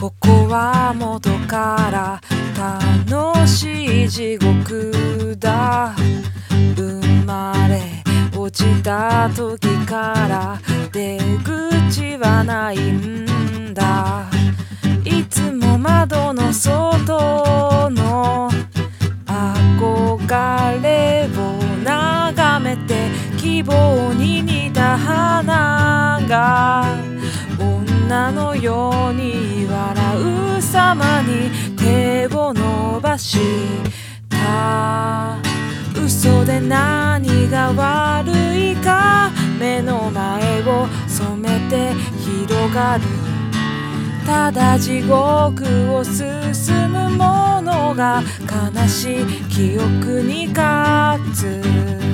ここは元から楽しい地獄だ。生まれ落ちた時から出口はないんだ。いつも窓の外の憧れを眺めて、希望に似た花が女のように笑う様に手を伸ばした嘘で何が悪いか、目の前を染めて広がるただ地獄を進む者が悲しい記憶に勝つ。